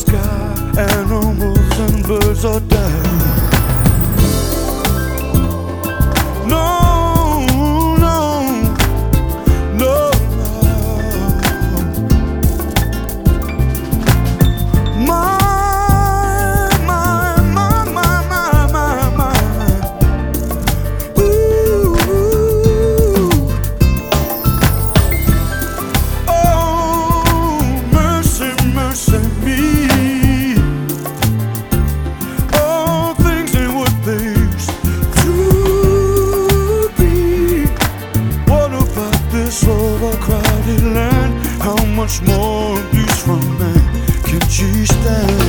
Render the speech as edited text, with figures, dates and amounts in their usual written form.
sky, animals and birds are dead. No, no, no, my. Ooh, oh, mercy, mercy me. All things ain't what they used to be. What about this overcrowded land? How much more abuse from man can she stand?